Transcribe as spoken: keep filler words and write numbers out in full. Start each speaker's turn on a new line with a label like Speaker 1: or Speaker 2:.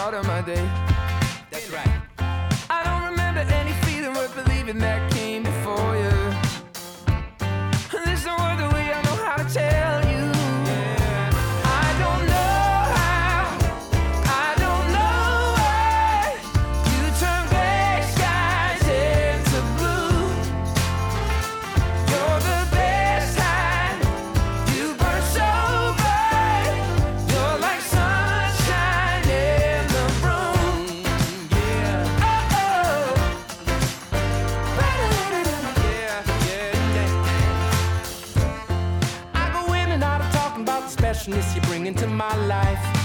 Speaker 1: part of my day.
Speaker 2: That's right.
Speaker 1: I don't remember any feeling worth believing that came before you. There's no other way I know how to tell you. I don't know how, I don't know why you turn gray skies into blue. You're the best kind, you burn so bright. You're like sunshine in the room. Yeah. Oh, oh.
Speaker 2: Yeah, yeah, yeah.
Speaker 1: I go in and out of talking about the specialness you bring into my life.